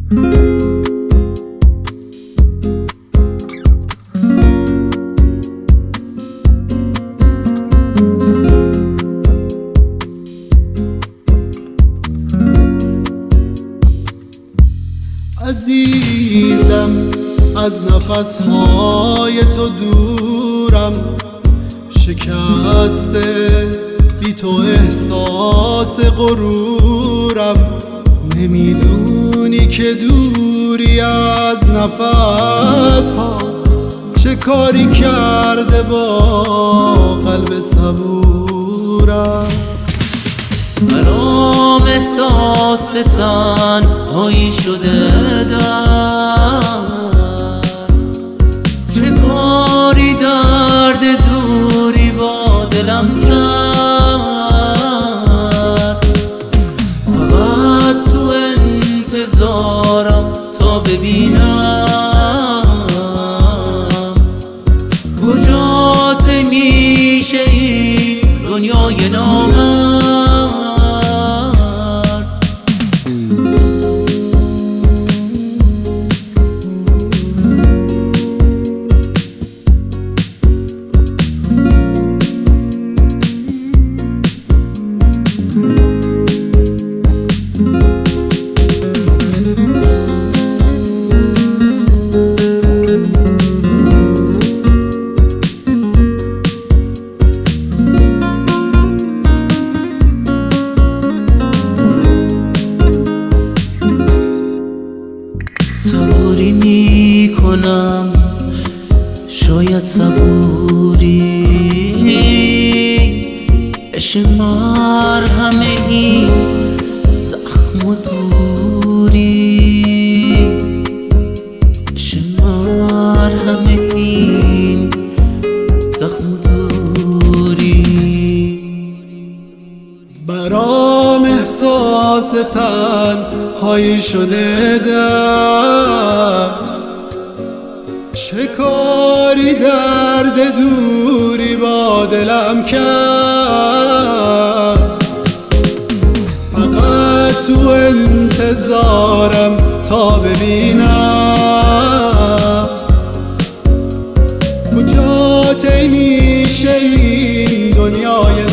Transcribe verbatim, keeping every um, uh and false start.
عزیزم از نفسهای تو دورم، شکسته بی تو احساس غرورم. نمیدونی که دوری از نفس ها چه کاری کرده با قلب صبورم. برام احساس تنهایی شده در چه کاری درد دوری با دلم کرد. فقط تو انتظارم تا ببینم کجا ته میشه این دنیای نامرد. صبوری می کنم شاید صبوری بشه مرهم این زخم و دوری، بشه مرهم این زخم و دوری. برام احساس تنهایی شده در چه کاری درد دوری با دلم کرد. فقط تو انتظارم تا ببینم کجا ته میشه این دنیای